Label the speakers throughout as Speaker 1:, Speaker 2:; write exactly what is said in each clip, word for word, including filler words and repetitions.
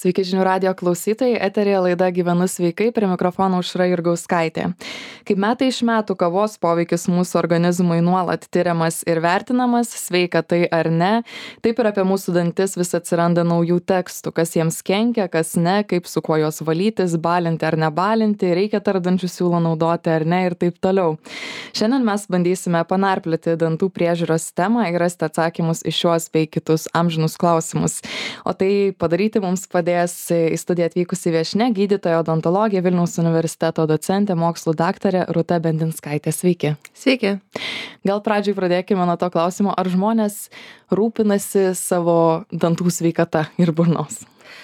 Speaker 1: Sveiki žinių radijo klausytojai, eterėje laida Gyvenu sveikai, prie mikrofono Aušra Jurgauskaitė. Kaip metai iš metų kavos poveikis mūsų organizmui nuolat tyriamas ir vertinamas, sveika tai ar ne, taip ir apie mūsų dantis vis atsiranda naujų tekstų, kas jiems kenkia, kas ne, kaip su kuo juos valytis, balinti ar nebalinti, reikia tarpdančių siūlo naudoti ar ne ir taip toliau. Šiandien mes bandysime panarplioti dantų priežiūros temą ir rasti atsakymus į šiuos bei kitus amžinus klausimus. O tai padaryti mums padės į studiją atvykusi viešnia, gydytoja odontologė, Vilniaus universiteto docentė, mokslų daktarė Rūta Bendinskaitė. Sveiki.
Speaker 2: Sveiki.
Speaker 1: Gal pradžiai pradėkime nuo to klausimo, ar žmonės rūpinasi savo dantų sveikata ir burnos?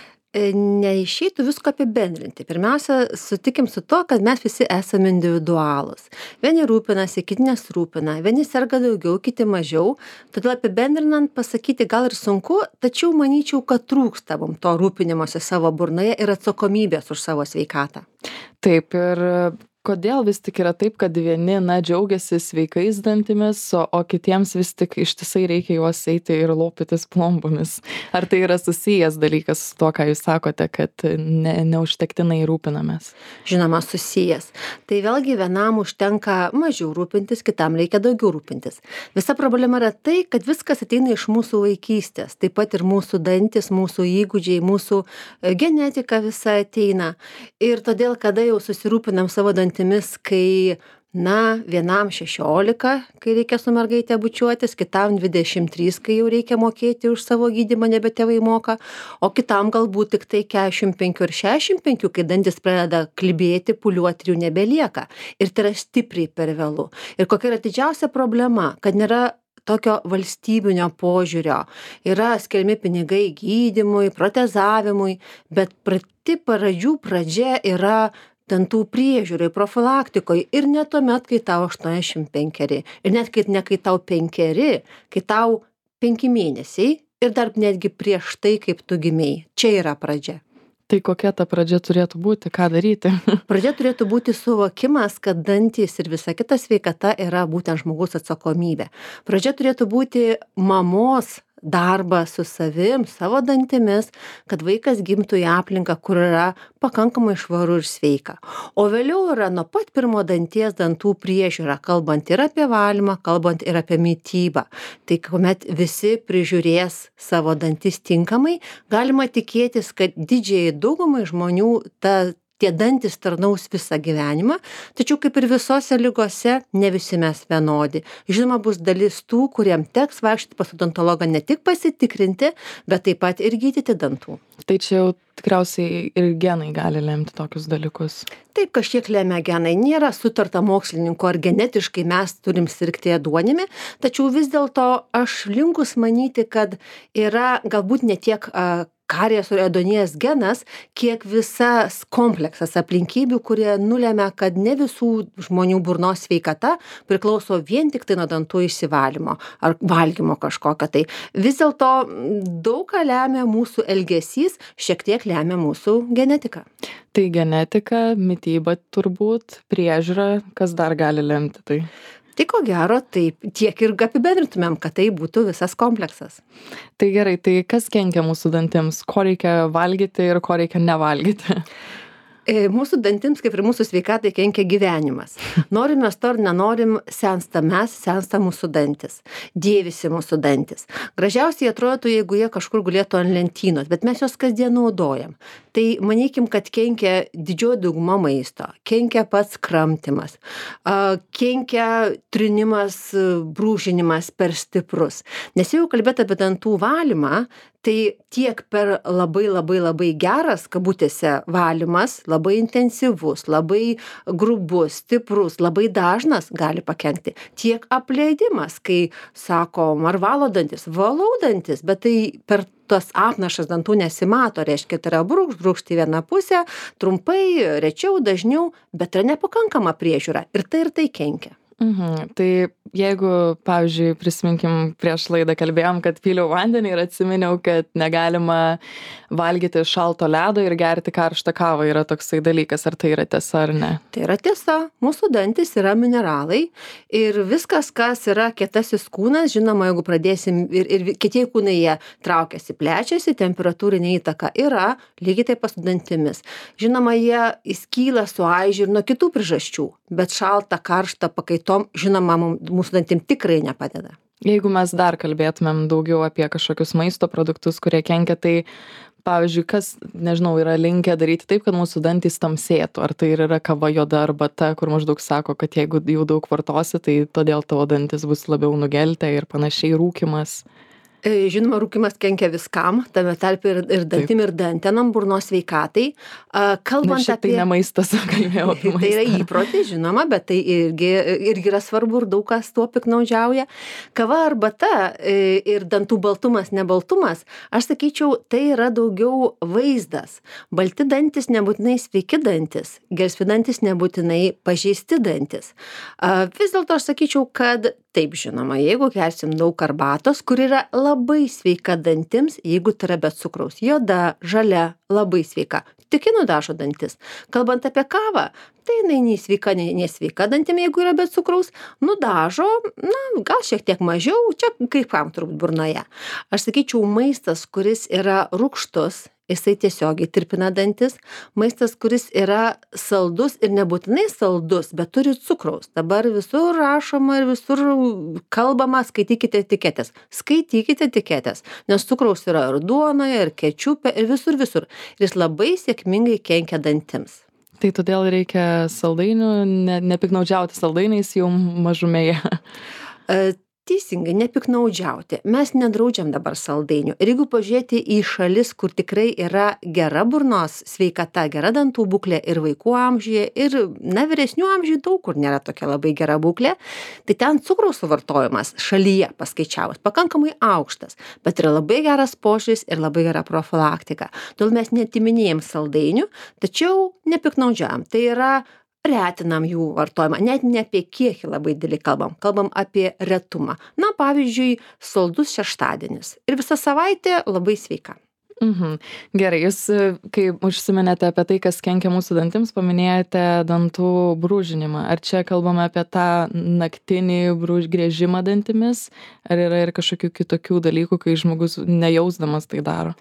Speaker 2: Neišeitų visko apibendrinti. Pirmiausia, sutikim su to, kad mes visi esame individualūs. Vieni rūpinasi, kiti nesirūpina, vieni serga daugiau, kiti mažiau. Todėl apibendrinant pasakyti gal ir sunku, tačiau manyčiau, kad trūksta mums to rūpinimosi savo burnoje ir atsakomybės už savo sveikatą.
Speaker 1: Taip, ir kodėl vis tik yra taip, kad vieni, na, džiaugiasi sveikais dantimis, o, o kitiems vis tik ištisai reikia juos eiti ir lopytis plombomis? Ar tai yra susijęs dalykas su to, ką jūs sakote, kad ne, neužtektinai rūpinamės?
Speaker 2: Žinoma, susijęs. Tai vėlgi vienam užtenka mažiau rūpintis, kitam reikia daugiau rūpintis. Visa problema yra tai, kad viskas ateina iš mūsų vaikystės. Taip pat ir mūsų dantis, mūsų įgūdžiai, mūsų genetika visa ateina. Ir todėl, kada jau susirūpinam savo dantimis, kai, na, vienam šešiolika, kai reikia su mergaitė bučiuotis, kitam dvidešimt trys, kai jau reikia mokėti už savo gydymą, nebe tėvai moka, o kitam galbūt tik tai keturiasdešimt penki ir šešiasdešimt penki, kai dantis pradeda klibėti, pūliuoti ir jų nebelieka. Ir tai yra stipriai per vėlu. Ir kokia yra didžiausia problema, kad nėra tokio valstybinio požiūrio. Yra skiriami pinigai gydymui, protezavimui, bet pati pradžių pradžia yra dantų priežiūrai, profilaktikoje ir ne tuomet, kai tau aštuoniasdešimt penkeri. Ir net kai, ne kai tau penkeri, kai tau penki mėnesiai ir dar netgi prieš tai, kaip tu gimei. Čia yra pradžia.
Speaker 1: Tai kokia ta pradžia turėtų būti, ką daryti?
Speaker 2: Pradžia turėtų būti suvokimas, kad dantys ir visa kita sveikata yra būtent žmogaus atsakomybė. Pradžia turėtų būti mamos darbas su savim, savo dantimis, kad vaikas gimtų į aplinką, kur yra pakankamai švaru ir sveika. O vėliau yra nuo pat pirmo danties dantų priežiūra, kalbant ir apie valymą, kalbant ir apie mitybą. Tai kuomet visi prižiūrės savo dantis tinkamai, galima tikėtis, kad didžiai daugumai žmonių ta tie dantis tarnaus visą gyvenimą, tačiau kaip ir visose ligose, ne visi mes vienodi. Žinoma, bus dalis tų, kuriem teks vaikščioti pas odontologą ne tik pasitikrinti, bet taip pat ir gydyti dantų.
Speaker 1: Tai čia jau tikriausiai ir genai gali lemti tokius dalykus.
Speaker 2: Taip, kažkiek lemia genai. Nėra sutarta mokslininkų, ar genetiškai mes turim sirgti ėduonimi, tačiau vis dėlto aš linkus manyti, kad yra galbūt ne tiek a, karies ir ėduonies genas, kiek visas kompleksas aplinkybių, kurie nulemia, kad ne visų žmonių burnos sveikata priklauso vien tik tai nuo dantų išsivalymo ar valgymo kažkokio. Tai vis dėlto daug ką lemia mūsų elgesys, šiek tiek lemia mūsų genetika.
Speaker 1: Tai genetika, mityba turbūt, priežiūra, kas dar gali lemti tai?
Speaker 2: Tai ko gero, taip tiek ir apibendrintumėm, kad tai būtų visas kompleksas.
Speaker 1: Tai gerai, tai kas kenkia mūsų dantims? Ko reikia valgyti ir ko reikia nevalgyti?
Speaker 2: Mūsų dantims, kaip ir mūsų sveikatai, kenkia gyvenimas. Norim mes to ar nenorim, sensta mes, sensta mūsų dantis. Dėvisi mūsų dantis. Gražiausiai atrodo, jeigu jie kažkur gulėtų ant lentynos, bet mes juos kasdien naudojam. Tai manykim, kad kenkia didžioji dauguma maisto, kenkia pats kramtymas, kenkia trinimas, brūžinimas per stiprus. Nes jau kalbėt apie dantų valymą, tai tiek per labai labai labai geras, kabutėse, valymas, labai intensyvus, labai grubus, stiprus, labai dažnas gali pakenkti. Tiek apleidimas, kai sakom, ar valo dantis, valau dantis, bet tai per tas apnašas dantų nesimato, reiškia, tai yra brūkšt, brūkšt į vieną pusę, trumpai, rečiau, dažniau, bet yra nepakankama priežiūra ir tai ir tai kenkia.
Speaker 1: Mhm. Tai jeigu, pavyzdžiui, prisiminkim, prieš laidą kalbėjom, kad pyliau vandenį ir atsiminiau, kad negalima valgyti šalto ledo ir gerti karštą kavą. Yra toksai dalykas, ar tai yra tiesa ar ne?
Speaker 2: Tai yra tiesa. Mūsų dantys yra mineralai ir viskas, kas yra kietasis kūnas, žinoma, jeigu pradėsim ir, ir kietieji kūnai jie traukiasi, plečiasi, temperatūrinė įtaka yra, lygiai taip pat su dantimis. Žinoma, jie įskyla, suaižia ir nuo kitų priežasčių, bet šalta, karšta pakaitom, žinoma, mūsų dantim tikrai nepadeda.
Speaker 1: Jeigu mes dar kalbėtumėm daugiau apie kažkokius maisto produktus, kurie kenkia, tai pavyzdžiui, kas, nežinau, yra linkę daryti taip, kad mūsų dantys tamsėtų, ar tai ir yra kava, juoda arbata, kur maždaug sako, kad jeigu jau daug vartosi, tai todėl tavo dantis bus labiau nugeltę ir panašiai, rūkymas.
Speaker 2: Žinoma, rūkymas kenkia viskam, tame tarpe ir, ir dantim, ir dantenom, burnos sveikatai. Kalbant
Speaker 1: Na,
Speaker 2: apie...
Speaker 1: Tai ne maistas, kalbėjau apie maistą.
Speaker 2: Tai yra įprotis, žinoma, bet tai irgi, irgi yra svarbu ir daug kas tuo piknaudžiauja. Kava, arbata ir dantų baltumas, nebaltumas, aš sakyčiau, tai yra daugiau vaizdas. Balti dantis nebūtinai sveiki dantis, gelsvi dantis nebūtinai pažeisti dantis. Vis dėlto aš sakyčiau, kad taip, žinoma, jeigu gersim daug arbatos, kur yra labai sveika dantims, jeigu tai yra be cukraus, juoda, žalia, labai sveika, tik ji nudažo dantis. Kalbant apie kavą, tai jinai nei sveika, nei nesveika dantim, jeigu yra be cukraus, nudažo, na, gal šiek tiek mažiau, čia kaip kam turbūt burnoje. Aš sakyčiau, maistas, kuris yra rūgštus, jisai tiesiogiai tirpina dantis. Maistas, kuris yra saldus ir nebūtinai saldus, bet turi cukraus. Dabar visur rašoma ir visur kalbama, skaitykite etiketės. Skaitykite etiketės, nes cukraus yra ir duonoje, ir kečiupe, ir visur visur. Ir jis labai sėkmingai kenkia dantims.
Speaker 1: Tai todėl reikia saldainių, ne, nepiknaudžiauti saldainiais jau mažumėje.
Speaker 2: Teisingai, nepiknaudžiauti. Mes nedraudžiam dabar saldainių. Ir jeigu pažiūrėti į šalis, kur tikrai yra gera burnos sveikata, gera dantų būklė ir vaikų amžiuje, ir na, vyresnių amžiuje daug kur nėra tokia labai gera būklė, tai ten cukraus suvartojimas šalyje paskaičiavus pakankamai aukštas, bet yra labai geras požiūris ir labai gera profilaktika. Todėl mes netiminėjam saldainių, tačiau nepiknaudžiam. Tai yra retinam jų vartojimą, net ne apie kiekį labai didelį kalbam, kalbam apie retumą. Na, pavyzdžiui, saldus šeštadienis ir visa savaitė labai sveika.
Speaker 1: Mhm. Gerai, jūs, kai užsiminėte apie tai, kas kenkia mūsų dantims, paminėjote dantų brūžinimą. Ar čia kalbame apie tą naktinį brūžgriežimą dantimis, ar yra ir kažkokių kitokių dalykų, kai žmogus nejausdamas tai daro?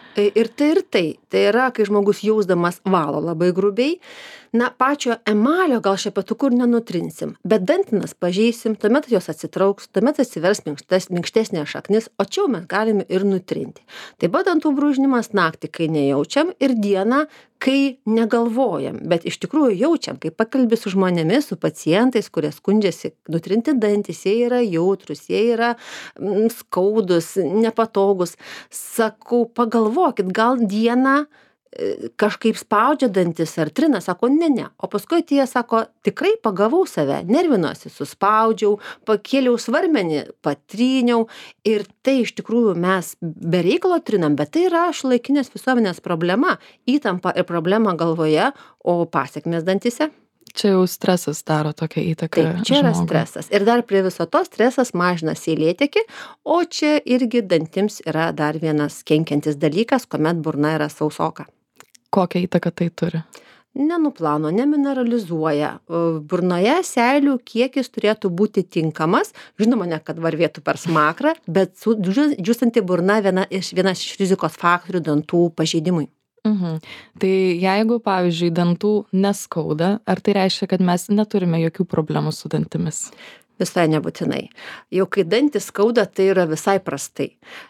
Speaker 2: Ir tai ir tai. Tai yra, kai žmogus jausdamas valo labai grubiai. Na, pačio emalio gal šepetuku ir nenutrinsim, bet dantinas pažeisim, tuomet jos atsitrauks, tuomet atsivers minkštes, minkštesnė šaknis, o čia mes galime ir nutrinti. Taip pat dantų brūžinimas naktį, kai nejaučiam, ir dieną, kai negalvojam, bet iš tikrųjų jaučiam, kai pakalbi su žmonėmis, su pacientais, kurie skundžiasi nutrinti dantis, jie yra jautrus, jie yra mm, skaudus, nepatogus. Sakau, pagalvokit, gal dieną kažkaip spaudžia dantis ar trina, sako, ne, ne. O paskui tie sako, tikrai pagavau save, nervinuosi, suspaudžiau, pakėliau svarmenį, patryniau ir tai iš tikrųjų mes be reikalo trinam, bet tai yra šiuolaikinės visuomenės problema, įtampa ir problema galvoje, o pasekmės dantise.
Speaker 1: Čia jau stresas daro tokią įtaką.
Speaker 2: Taip, čia yra
Speaker 1: žmogui.
Speaker 2: stresas. Ir dar prie viso to stresas mažina seilėtekį, o čia irgi dantims yra dar vienas kenkiantis dalykas, kuomet burna yra sausoka.
Speaker 1: Kokią įtaką tai turi?
Speaker 2: Nenuplano, nemineralizuoja. Burnoje seilių kiekis turėtų būti tinkamas. Žinoma, ne kad varvėtų per smakrą, bet džiūstanti burna viena iš, vienas iš rizikos faktorių dantų pažeidimui.
Speaker 1: Mhm. Tai jeigu, pavyzdžiui, dantų neskauda, ar tai reiškia, kad mes neturime jokių problemų su dantimis?
Speaker 2: Visai nebūtinai. Jau kai dantis skauda, tai yra visai prastai.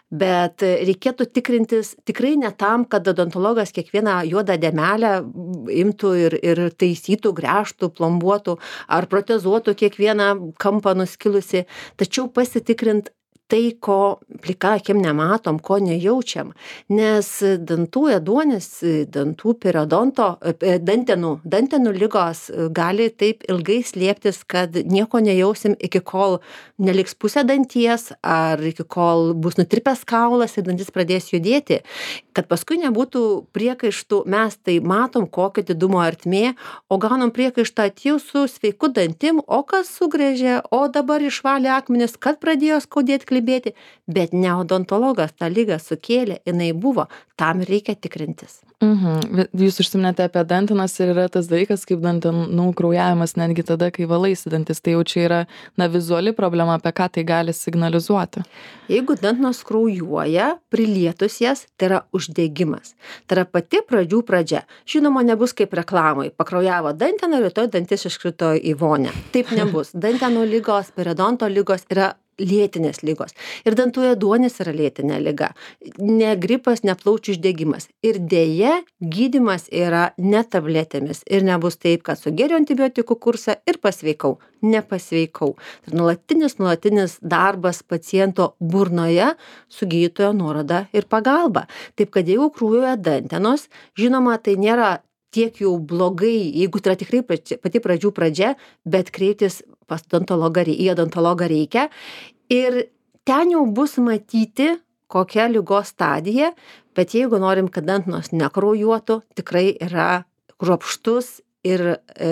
Speaker 2: Bet reikėtų tikrintis tikrai ne tam, kad odontologas kiekvieną juodą dėmelę imtų ir, ir taisytų, gręžtų, plombuotų ar protezuotų kiekvieną kampą nuskilusi, tačiau pasitikrint tai, ko plika akim nematom, ko nejaučiam. Nes dantų ėduonis, dantų periodonto, e, dantenų, dantenų lygos gali taip ilgai slėptis, kad nieko nejausim iki kol neliks pusė danties, ar iki kol bus nutirpęs kaulas ir dantis pradės judėti. Kad paskui nebūtų priekaištų, mes tai matom, kokio didumo ertmė, o gaunam priekaištą atėjau su sveiku dantim, o kas sugrėžė, o dabar išvalė akmenis, kad pradėjo skaudėti klibėti, bet ne odontologas tą ligą sukėlė, jinai buvo, tam reikia tikrintis.
Speaker 1: Mhm. Jūs užsiminėte apie dantenas ir yra tas dalykas, kaip dantenų kraujavimas netgi tada, kai valaisi dantis. Tai jau čia yra na, vizuali problema, apie ką tai gali signalizuoti.
Speaker 2: Jeigu dantenos kraujuoja, prilietus jas, tai yra uždegimas. Tai yra pati pradžių pradžia. Žinoma, nebus kaip reklamai. Pakraujavo danteną, rytoj dantis iškrito į vonę. Taip nebus. Dantenų lygos, periodonto lygos yra lėtinės lygos. Ir dantų ėduonis yra lėtinė liga. Ne gripas, ne plaučių uždegimas. Ir dėja, gydymas yra ne tabletėmis. Ir nebus taip, kad sugeriu antibiotikų kursą ir pasveikau. Nepasveikau. Tai nuolatinis, nuolatinis darbas paciento burnoje su gydytojo nuoroda ir pagalba. Taip, kad jeigu kraujuoja dantenos, žinoma, tai nėra tiek jau blogai, jeigu tai yra tikrai pati pradžių pradžia, bet kreiptis pas odontologą, į odontologą reikia. Ir ten jau bus matyti, kokia ligos stadija, bet jeigu norim, kad dantenos nekraujuotų, tikrai yra kruopštus ir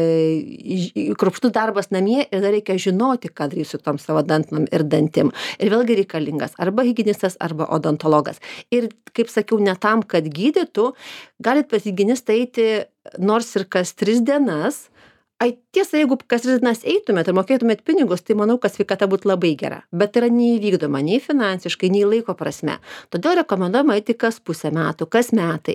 Speaker 2: e, kruopštus darbas namie ir dar reikia žinoti, ką daryti su tom savo dantenom ir dantim. Ir vėlgi reikalingas arba higienistas, arba odontologas. Ir, kaip sakiau, ne tam, kad gydytų, galit pas higienistą eiti nors ir kas tris dienas. Ai, tiesa, jeigu kas tris dienas eitumėt ir mokėtumėt pinigus, tai manau, kad sveikata būtų labai gera. Bet tai yra neįvykdoma nei finansiškai, nei laiko prasme. Todėl rekomenduojama eiti kas pusę metų, kas metai.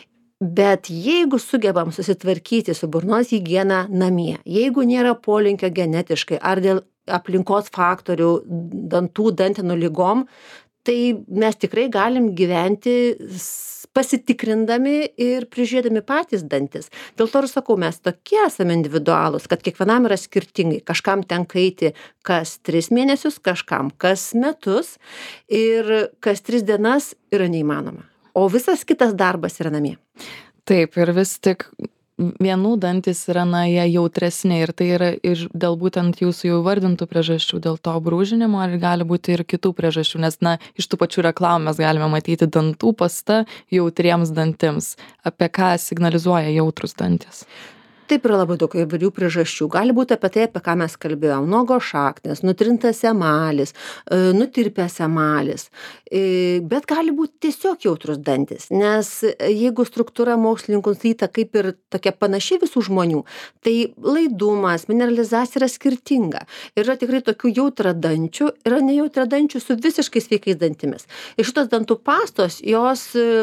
Speaker 2: Bet jeigu sugebam susitvarkyti su burnos higiena namie, jeigu nėra polinkio genetiškai ar dėl aplinkos faktorių dantų, dantenų ligom, tai mes tikrai galim gyventi pasitikrindami ir prižiūrėdami patys dantis. Dėl to ir sakau, mes tokie esame individualūs, kad kiekvienam yra skirtingai. Kažkam tenka eiti kas tris mėnesius, kažkam kas metus ir kas tris dienas yra neįmanoma. O visas kitas darbas yra namie.
Speaker 1: Taip, ir vis tik vienų dantis yra, na, jie jautresni ir tai yra ir dėl būtent jūsų jau vardintų priežasčių, dėl to brūžinimo, ar gali būti ir kitų priežasčių, nes, na, iš tų pačių reklamų mes galime matyti dantų pasta jautriems dantims. Apie ką signalizuoja jautrus dantis?
Speaker 2: Taip yra labai daug įvairių priežasčių. Gali būti apie tai, apie ką mes kalbėjom. Nuogos šaknys, nutrintas emalis, nutirpęs emalis. Bet gali būti tiesiog jautrus dantis. Nes jeigu struktūra mokslininkų nustatyta kaip ir tokia panaši visų žmonių, tai laidumas, mineralizacija yra skirtinga. Yra tikrai tokių jautradančių, yra nejautradančių su visiškai sveikais dantimis. Ir šitos dantų pastos, jos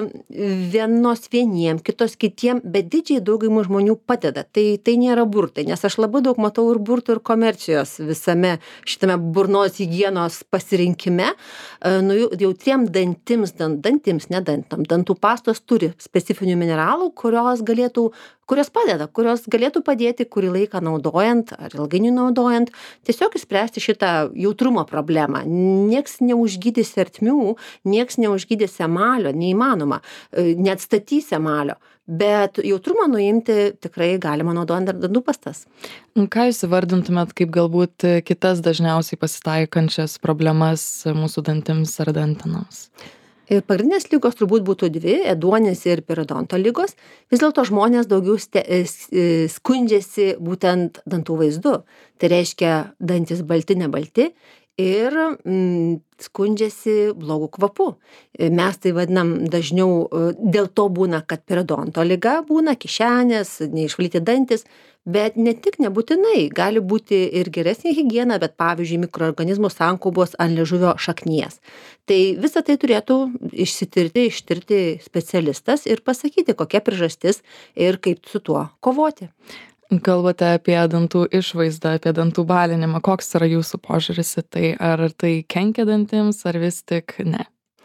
Speaker 2: vienos vieniem, kitos kitiem, bet didžiai daugumai žmonių padeda. Tai, tai nėra burtai, nes aš labai daug matau ir burtų, ir komercijos visame šitame burnos higienos pasirinkime. Nu, jautriem dantims, dantims, ne dantam, dantų pastos turi specifinių mineralų, kurios galėtų, kurios padeda, kurios galėtų padėti kurį laiką naudojant ar ilgainiui naudojant, tiesiog išspręsti šitą jautrumo problemą. Nieks neužgydys ertmių, nieks neužgydys emalio, neįmanoma, neatstatys emalio. Bet jautrumą nuimti tikrai galima naudojant dar dantų pastas.
Speaker 1: Ką jūs įvardintumėt kaip galbūt kitas dažniausiai pasitaikančias problemas mūsų dantims ar dantenoms?
Speaker 2: Ir pagrindinės lygos turbūt būtų dvi - ėduonis ir periodonto lygos. Vis dėlto žmonės daugiau ste, skundžiasi būtent dantų vaizdu. Tai reiškia dantis balti, nebalti. Ir mm, skundžiasi blogų kvapų. Mes tai vadinam dažniau, dėl to būna, kad periodonto liga būna, kišenės, neišvalyti dantis, bet ne tik nebūtinai, gali būti ir geresnė higiena, bet pavyzdžiui mikroorganizmų sankaupos ant liežuvio šaknies. Tai visą tai turėtų išsitirti, ištirti specialistas ir pasakyti, kokia priežastis ir kaip su tuo kovoti.
Speaker 1: Kalbate apie dantų išvaizdą, apie dantų balinimą. Koks yra jūsų požiūris į tai? Ar tai kenkia dantims, ar vis tik ne?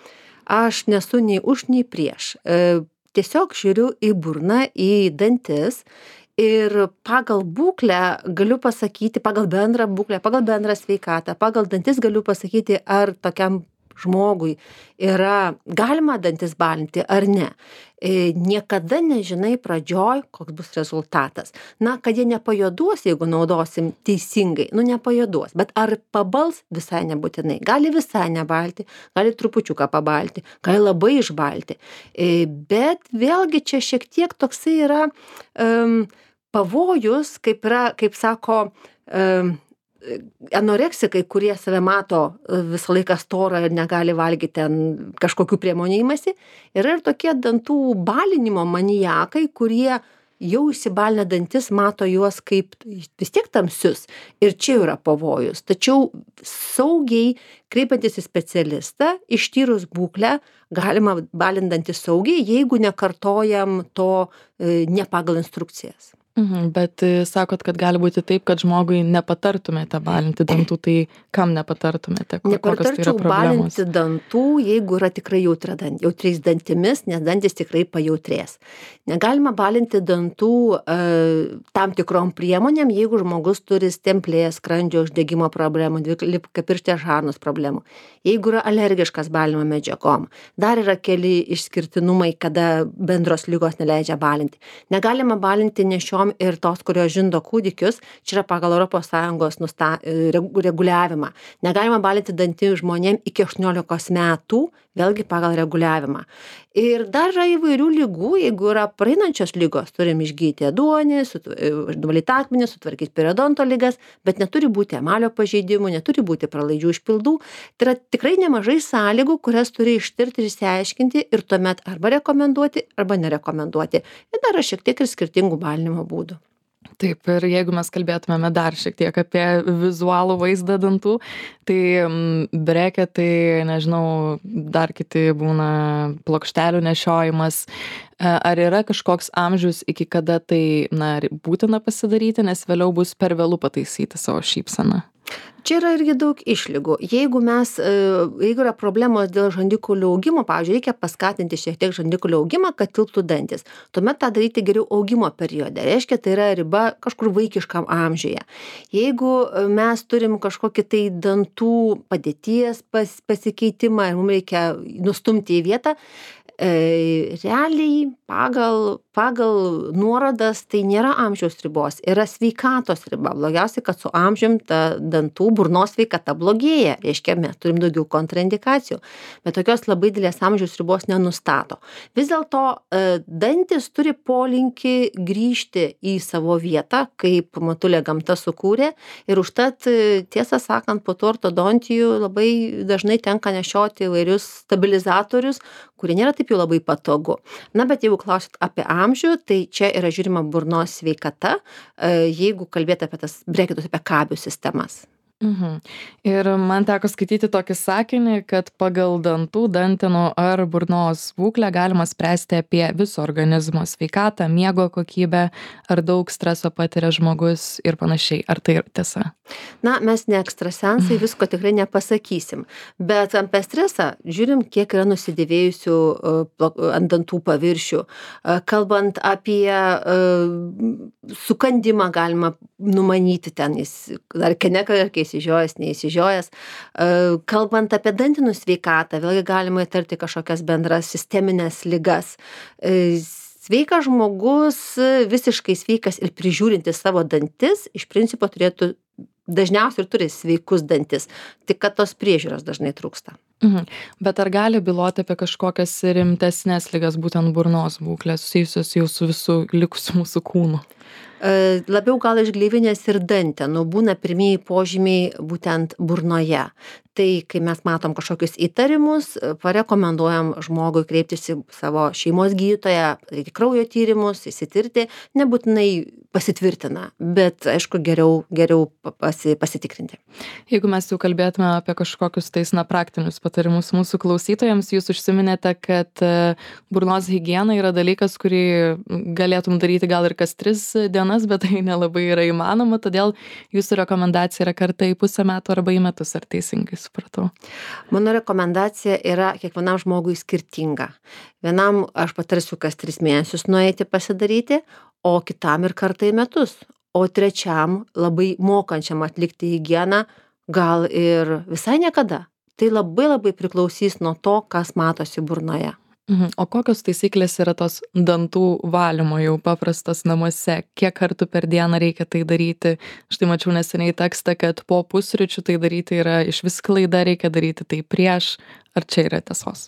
Speaker 2: Aš nesu nei už, nei prieš. E, tiesiog žiūriu į burną, į dantis Ir pagal būklę galiu pasakyti, pagal bendrą būklę, pagal bendrą sveikatą, pagal dantis galiu pasakyti, ar tokiam žmogui yra galima dantis balinti ar ne. E, niekada nežinai pradžioj, koks bus rezultatas. Na, kad jie nepajuoduos, jeigu naudosim teisingai, nu nepajuoduos. Bet ar pabals? Visai nebūtinai. Gali visai nebalti, gali trupučiuką pabalti, gali labai išbalti. E, bet vėlgi čia šiek tiek toksai yra um, pavojus, kaip yra, kaip sako, um, anoreksikai, kurie save mato visą laiką storą ir negali valgyti ten kažkokių priemonių imasi, yra ir tokie dantų balinimo maniakai, kurie jau įsibalinę dantis mato juos kaip vis tiek tamsius. Ir čia yra pavojus. Tačiau saugiai, kreipiantis į specialistą, ištyrus būklę, galima balint dantis saugiai, jeigu nekartojam to e, ne pagal instrukcijas.
Speaker 1: Mhm, bet e, sakot, kad gali būti taip, kad žmogui nepatartumėte balinti dantų, tai kam nepatartumėte? Ko- kokios tai yra
Speaker 2: Nepatarčiau
Speaker 1: problemos?
Speaker 2: balinti dantų, jeigu yra tikrai jautria dan- jautriais dantimis, nes dantis tikrai pajautrės. Negalima balinti dantų e, tam tikrom priemonėm, jeigu žmogus turi stemplės, skrandžio uždegimo problemų, dvylikapirštės žarnos problemų. Jeigu yra alergiškas balinimo medžiagom. Dar yra keli išskirtinumai, kada bendros ligos neleidžia balinti. Negalima balinti nešiom ir tos, kurios žindo kūdikius, čia yra pagal Europos Sąjungos nusta, regu- reguliavimą. Negalima balinti danti žmonėm iki aštuoniolikos metų, vėlgi pagal reguliavimą. Ir dar yra įvairių ligų, jeigu yra praeinančios ligos, turim išgydyti ėduonį, nuvalyti akmenį, sutvarkyti periodonto ligas, bet neturi būti emalio pažeidimų, neturi būti pralaidžių užpildų. Tai yra tikrai nemažai sąlygų, kurias turi ištirti ir išsiaiškinti ir tuomet arba rekomenduoti, arba nerekomenduoti. Ir dar yra šiek tiek ir skirtingų balinimo būdų.
Speaker 1: Taip, ir jeigu mes kalbėtumėme dar šiek tiek apie vizualų vaizdą dantų, tai mm, breketai, nežinau, dar kiti būna plokštelių nešiojimas. E, Ar yra kažkoks amžius, iki kada tai na, būtina pasidaryti, nes vėliau bus per vėlų pataisyti savo šypseną?
Speaker 2: Čia yra irgi daug išlygų. Jeigu mes, e, jeigu yra problemos dėl žandikaulių augimo, pavyzdžiui, reikia paskatinti šiek tiek žandikaulių augimą, kad tilptų dantis. Tuomet tą daryti geriau augimo periode. Reiškia, tai yra riba kažkur vaikiškam amžiuje. Jeigu e, mes turim kažkokį tai dantų padėties pas, pasikeitimą ir mums reikia nustumti į vietą, e, realiai pagal, pagal nuorodas tai nėra amžiaus ribos, yra sveikatos riba. Blogiausia, kad su amžium ta dantų burnos sveikata blogėja. Reiškia, mes turim daugiau kontraindikacijų, bet tokios labai didelės amžiaus ribos nenustato. Vis dėlto e, dantis turi polinkį grįžti į savo vietą, kaip matulė gamta sukūrė, ir užtat, e, tiesą sakant, po tų ortodontijų labai dažnai tenka nešioti įvairius stabilizatorius, kurie nėra taip jau labai patogu. Na, bet jeigu klausit apie amžių, tai čia yra žiūrima burnos sveikata, e, jeigu kalbėt apie tas breketus, apie kabių sistemas.
Speaker 1: Mhm. Ir man teko skaityti tokį sakinį, kad pagal dantų, dantenų ar burnos būklę galima spręsti apie viso organizmo sveikatą, miego kokybę, ar daug streso patiria žmogus ir panašiai. Ar tai tiesa?
Speaker 2: Na, mes ne ekstrasensai, visko tikrai nepasakysim. Bet apie stresą žiūrim, kiek yra nusidėvėjusių e, plak- ant dantų paviršių. E, Kalbant apie e, sukandimą galima numanyti ten, jis ar keneka, ar įsižiojęs, neįsižiojęs. E, Kalbant apie dantinų sveikatą, vėlgi galima įtarti kažkokias bendras sisteminės ligas. E, Sveikas žmogus, visiškai sveikas ir prižiūrintis savo dantis, iš principo turėtų dažniausiai ir turi sveikus dantis, tik kad tos priežiūros dažnai trūksta.
Speaker 1: Mhm. Bet ar gali byloti apie kažkokias rimtesnės ligas, būtent burnos būklės, susijusios jau su visų likusiu mūsų kūnu?
Speaker 2: E, Labiau gal iš gleivinės ir dantenų būna pirmieji požymiai būtent burnoje. Tai kai mes matom kažkokius įtarimus, e, parekomenduojam žmogui kreiptis į savo šeimos gydytoją, daryti kraujo tyrimus, įsitirti, nebūtinai pasitvirtina, bet aišku geriau, geriau pasi, pasitikrinti.
Speaker 1: Jeigu mes jau kalbėtume apie kažkokius tais na, praktinius patarimus mūsų klausytojams, jūs užsiminėte, kad e, burnos higiena yra dalykas, kurį galėtum daryti gal ir kas tris dienas, bet tai nelabai yra įmanoma, todėl jūsų rekomendacija yra kartą į pusę metų arba į metus, ar teisingai supratau?
Speaker 2: Mano rekomendacija yra kiekvienam žmogui skirtinga. Vienam aš patarsiu kas tris mėnesius nueiti pasidaryti, o kitam ir kartą į metus, o trečiam labai mokančiam atlikti higieną gal ir visai niekada. Tai labai labai priklausys nuo to, kas matosi burnoje.
Speaker 1: Mhm. O kokios taisyklės yra tos dantų valymo jau paprastos namuose? Kiek kartų per dieną reikia tai daryti? Štai mačiau neseniai tekstą, kad po pusryčių tai daryti yra išvis klaida, reikia daryti tai prieš. Ar čia yra tiesos?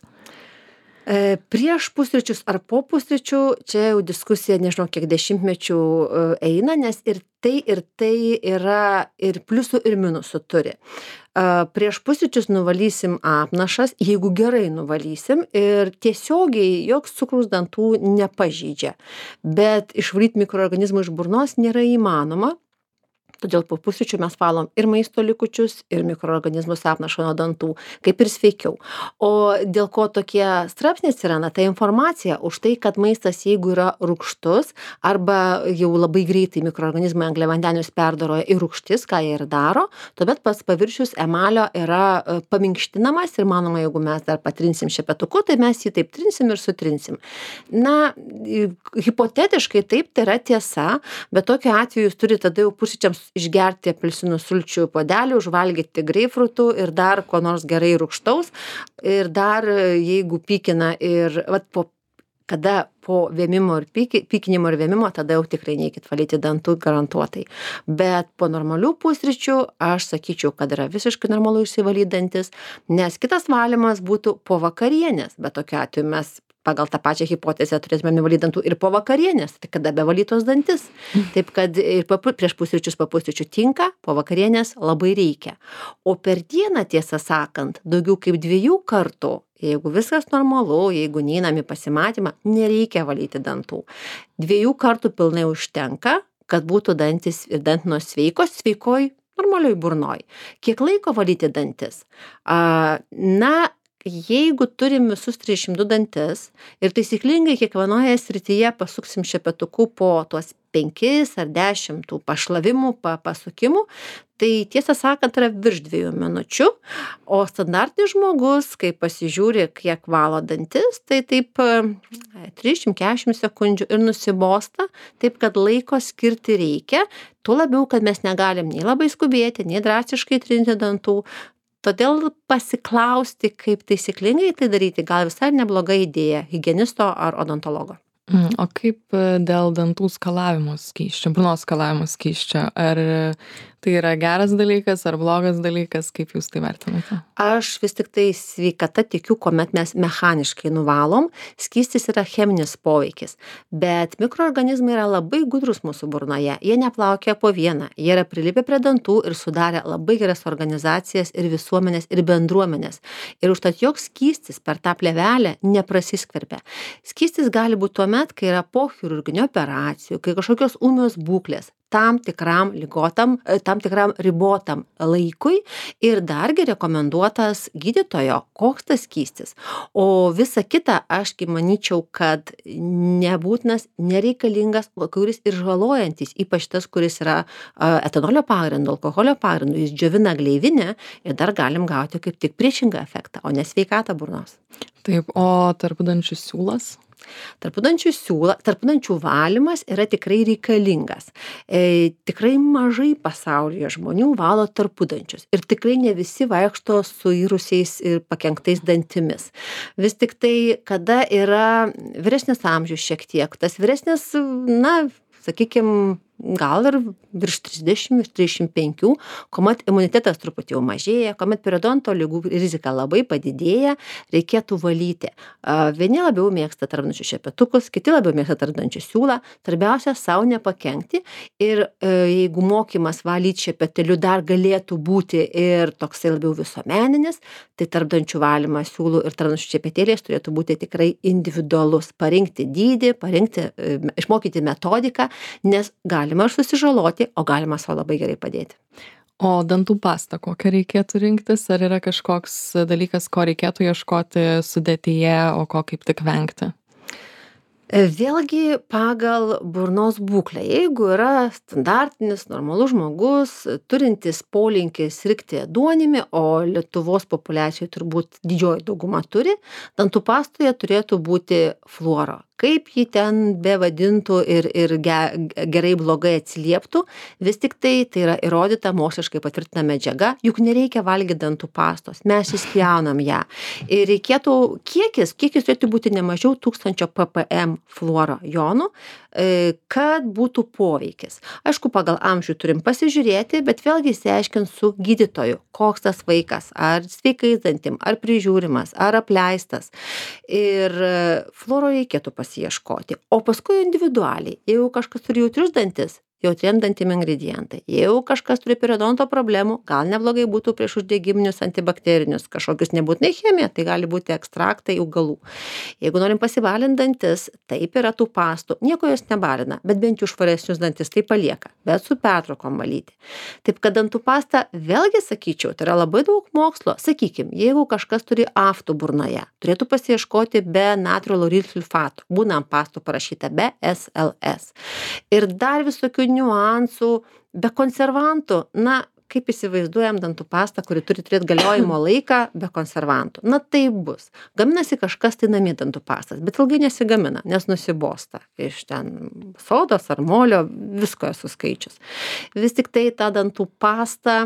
Speaker 2: E, prieš pusryčius ar po pusryčių, čia jau diskusija, nežinau, kiek dešimtmečių e, eina, nes ir tai, ir tai yra ir pliusų, ir minusų turi. E, prieš pusryčius nuvalysim apnašas, jeigu gerai nuvalysim, ir tiesiogiai joks cukrus dantų nepažeidžia. Bet išvalyti mikroorganizmų iš burnos nėra įmanoma. Todėl po pusryčių mes valom ir maisto likučius, ir mikroorganizmus apnašą nuo dantų, kaip ir sveikiau. O dėl ko tokie straipsniai atsiranda, ta informacija už tai, kad maistas, jeigu yra rūgštus, arba jau labai greitai mikroorganizmai angliavandenius perdoroja į rūgštis, ką jie ir daro, tuomet pats paviršius emalio yra paminkštinamas ir manoma, jeigu mes dar patrinsim šepetuku, tai mes jį taip trinsim ir sutrinsim. Na, hipotetiškai taip, tai yra tiesa, bet tokiu atveju jūs turite tada jau pusryčiams išgerti apelsinų sulčių puodelį, užvalgyti greipfrutų ir dar ko nors gerai rūgštaus. Ir dar jeigu pykina ir vat, po, kada po vėmimo ir pyki, pykinimo ir vėmimo, tada jau tikrai neikit valyti dantų garantuotai. Bet po normalių pusryčių aš sakyčiau, kad yra visiškai normalu išsivalyti dantis, nes kitas valymas būtų po vakarienės, bet tokiu atveju mes pagal tą pačią hipotezę turėtume nevalyti dantų ir po vakarienės, tai kada bevalytos dantis. Taip kad ir papu, prieš pusryčius po pusryčių tinka, po vakarienės labai reikia. O per dieną, tiesą sakant, daugiau kaip dviejų kartų, jeigu viskas normalu, jeigu neinam į pasimatymą, nereikia valyti dantų. Dviejų kartų pilnai užtenka, kad būtų dantis ir dantinos sveikos, sveikoj, normalioj burnoj. Kiek laiko valyti dantis? A, na, jeigu turim visus trisdešimt du dantis ir taisyklingai kiekvienoje srityje pasuksim šepetuku po tuos penkis ar dešimt tų pašlavimų, pa, pasukimų, tai tiesą sakant yra virš dviejų minučių, o standartinis žmogus, kai pasižiūri, kiek valo dantis, tai taip trisdešimt keturiasdešimt sekundžių ir nusibosta, taip kad laiko skirti reikia, tuo labiau, kad mes negalim nei labai skubėti, nei drastiškai trinti dantų. Todėl pasiklausti, kaip taisyklingai tai daryti, gal visai nebloga idėja higienisto ar odontologo.
Speaker 1: O kaip dėl dantų skalavimo skysčio, burnos skalavimo skysčio? Ar tai yra geras dalykas ar blogas dalykas? Kaip jūs tai vertinate?
Speaker 2: Aš vis tik tai sveikata tikiu, kuomet mes mechaniškai nuvalom. Skystis yra cheminis poveikis, bet mikroorganizmai yra labai gudrus mūsų burnoje. Jie neplaukia po vieną, jie yra prilipę prie dantų ir sudarę labai geras organizacijas ir visuomenės ir bendruomenės. Ir užtat joks skystis per tą plėvelę neprasiskverbia. Skystis gali būti tuomet, kai yra po chirurginių operacijų, kai kažkokios ūmios būklės, tam tikram ligotam, tam tikram ribotam laikui ir dargi rekomenduotas gydytojo, koks tas skystis. O visa kita, aš manyčiau, kad nebūtinas, nereikalingas, kuris ir žalojantis, ypač tas, kuris yra etanolio pagrindu, alkoholio pagrindu, jis džiovina gleivinę ir dar galim gauti kaip tik priešingą efektą, o ne sveikatą burnos.
Speaker 1: Taip, o tarpudančių siūlas?
Speaker 2: Tarpudančių siūla, tarpudančių valymas yra tikrai reikalingas. E, tikrai mažai pasaulyje žmonių valo tarpudančius ir tikrai ne visi vaikšto suirusiais ir pakenktais dantimis. Vis tik tai, kada yra vyresnis amžius šiek tiek, tas vyresnis, na, sakykime, gal ir virš trisdešimt, virš trisdešimt penkių, kuomet imunitetas truputį jau mažėja, kuomet periodonto ligų rizika labai padidėja, reikėtų valyti. Vieni labiau mėgsta tarpdančių šepetukus, kiti labiau mėgsta tarpdančių siūlą. Svarbiausia savo nepakenkti ir jeigu mokymas valyti šepeteliu dar galėtų būti ir toksai labiau visuomeninis, tai tarpdančių valymas siūlų ir tarpdančių šepetėliais turėtų būti tikrai individualus. Parinkti dydį, parinkti, išmokyti metodiką, nes gali galima ir susižaloti, o galima savo labai gerai padėti.
Speaker 1: O dantų pastą kokią reikėtų rinktis? Ar yra kažkoks dalykas, ko reikėtų ieškoti sudėtyje, o ko kaip tik vengti?
Speaker 2: Vėlgi pagal burnos būklę. Jeigu yra standartinis, normalus žmogus, turintis polinkį sirgti ėduonimi, o Lietuvos populiacijoje turbūt didžioji dauguma turi, dantų pastoje turėtų būti fluoro. kaip ji ten bevadintų ir ir ge gerai blogai atsilieptų, vis tik tai tai yra įrodyta moksliškai patvirtinta medžiaga, juk nereikia valgyt dantų pastos, mes išspjaunam ją. Ir reikėtų kiekis, kiekis turėtų būti ne mažiau tūkstančio ppm fluoro jonų, e, kad būtų poveikis. Aišku, pagal amžių turim pasižiūrėti, bet vėlgi išsiaiškint su gydytoju, koks tas vaikas, ar sveikais dantim, ar prižiūrimas, ar apleistas. Ir e, fluoro reikėtų pasiieškoti. O paskui individualiai, jeigu kažkas turi jautrius dantis, jautriem dantim ingredientai. Jeigu kažkas turi periodonto problemų, gal neblogai būtų prieš uždegiminius antibakterinius, kažkokius nebūtinai chemiją, tai gali būti ekstraktai augalų. Jeigu norim pasibalint dantis, taip yra tų pastų, nieko jos nebalina, bet bent jau švaresnius dantis tai palieka, bet su pertraukom valyti. Taip kad dantų pasta, vėlgi sakyčiau, tai yra labai daug mokslo. Sakykim, jeigu kažkas turi aftų burnoje, turėtų pasiieškoti be natrio lauryl sulfato, būna ant pastų parašyta be S L S. Ir dar visokių niuansų, be konservantų. Na, kaip įsivaizduojam dantų pastą, kuri turi turėti galiojimo laiką be konservantų. Na, tai bus. Gaminasi kažkas tai namie dantų pastas, bet ilgai nesigamina, nes nusibosta. Iš ten sodos ar molio, visko esu skaičius. Vis tik tai ta dantų pasta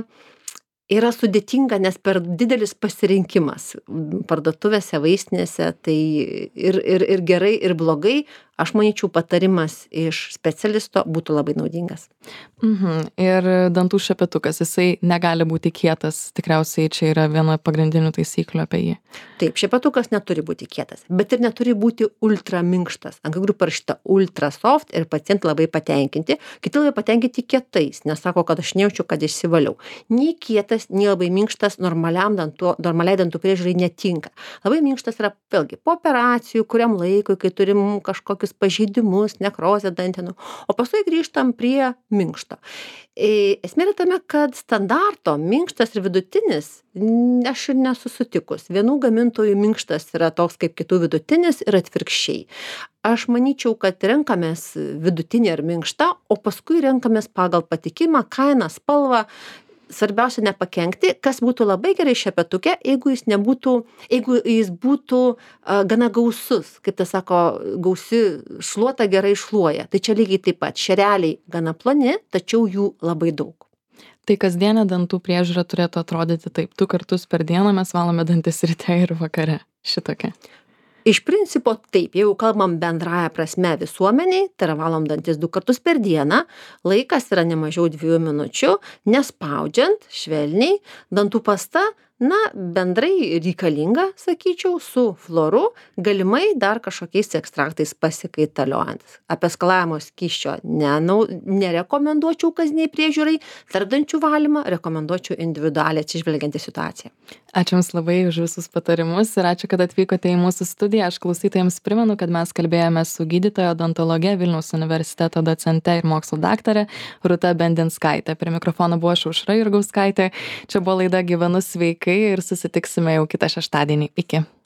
Speaker 2: yra sudėtinga, nes per didelis pasirinkimas parduotuvėse, vaistinėse, tai ir, ir, ir gerai, ir blogai. Aš manyčiau, patarimas iš specialisto būtų labai naudingas.
Speaker 1: Mhm. Ir dantų šepetukas, jisai negali būti kietas, tikriausiai čia yra viena pagrindinių taisyklių apie jį.
Speaker 2: Taip, šepetukas neturi būti kietas, bet ir neturi būti ultra minkštas. Ant kai kurių parašyta ultra soft ir pacientai labai patenkinti, kiti labai patenkinti kietais, nes sako, kad aš nejaučiu, kad išsivaliau. Nei kietas, nei labai minkštas normaliam dantų, normaliai dantų priežiūrai netinka. Labai minkštas yra, vėlgi, po operacijų, kuriam laikui, kai turim kažkokius pažeidimus, nekrozę dantenų, o paskui grįžtam prie minkšto. Esmė yra tame, kad standarto minkštas ir vidutinis aš ir nesusitikus. Vienų gamintojų minkštas yra toks kaip kitų vidutinis ir atvirkščiai. Aš manyčiau, kad renkamės vidutinį ar minkštą, o paskui renkamės pagal patikimą, kainą, spalvą. Svarbiausia nepakenkti, kas būtų labai gerai šepetuke, jeigu jis nebūtų, jeigu jis būtų a, gana gausus, kaip tas sako, gausi šluota gerai šluoja. Tai čia lygiai taip pat, šereliai gana ploni, tačiau jų labai daug.
Speaker 1: Tai kasdienė dantų priežiūra turėtų atrodyti taip, du kartus per dieną mes valome dantis ryte ir vakare. Šitokia.
Speaker 2: Iš principo taip, jeigu kalbam bendraja prasme visuomeniai, tai yra valom dantis du kartus per dieną, laikas yra ne mažiau dviejų minučių, nespaudžiant, švelniai, dantų pasta, na, bendrai reikalinga, sakyčiau, su fluoru, galimai dar kažkokiais ekstraktais pasikaitaliojant. Apie skalavimo skysčio nenau, nerekomenduočiau kasdieniai priežiūrai, tarpdančių valymą rekomenduočiau individualiai atsižvelgiant į situaciją.
Speaker 1: Ačiū Jums labai už visus patarimus ir ačiū, kad atvykote į mūsų studiją. Aš klausytojams primenu, kad mes kalbėjome su gydytoja odontologe Vilniaus universiteto docente ir mokslo daktare Rūta Bendinskaite. Prie mikrofono buvo Aušra Jurgauskaitė. Čia buvo laida Gyvenu sveikai ir susitiksime jau kitą šeštadienį. Iki.